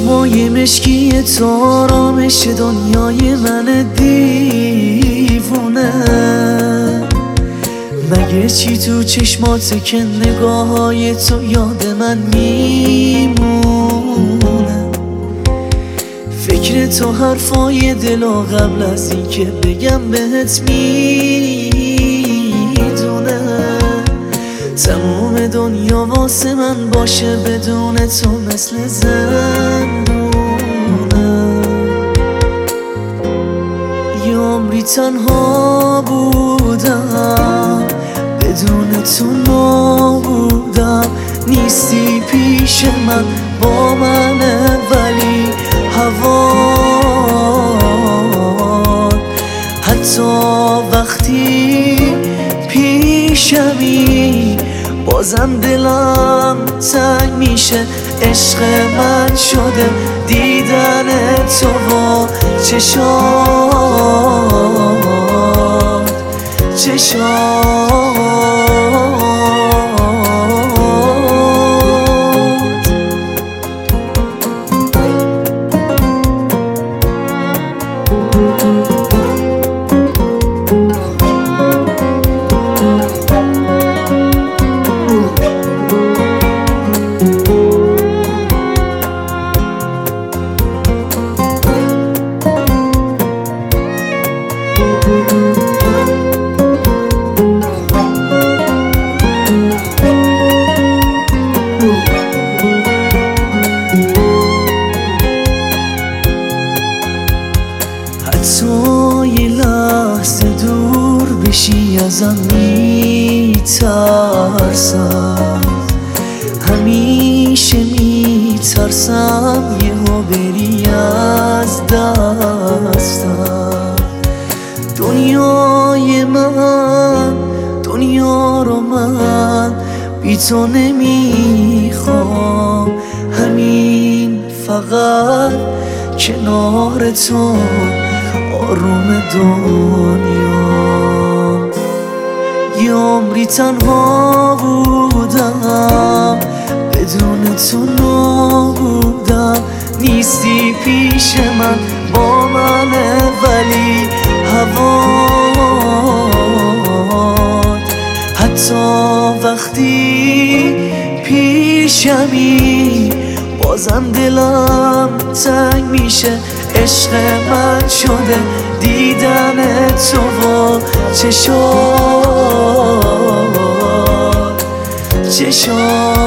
چشمای مشکی تو آرامش دنیای من دیوونه. مگه چی تو چشمات که نگاههای تو یاد من میمونه؟ فکر تو حرفای دلا قبل از این که بگم بهت میدونه. تموم دنیا واسه من باشه بدون تو مثل زندونه. یه عمری تنها بودم بدون تو نابودم. نیستی پیش من با منه ولی هوا حتی وقتی پیشمی بازم دلم تنگ میشه. عشق من شده دیدن تو با چشات. حتی یه لحظه دور بشی ازم میترسم. همیشه میترسم یهو بری از دستم. دنیای من دنیا رو من بی تو نمیخوام. همین فقط کنار تو آروم دنیا. یه عمری تنها بودم بدون تو نابودم. نیستی پیش من با منه ولی هوا حتی وقتی پیشمی بازم دلم تنگ میشه. عشق من شده دیدن تو با چشات.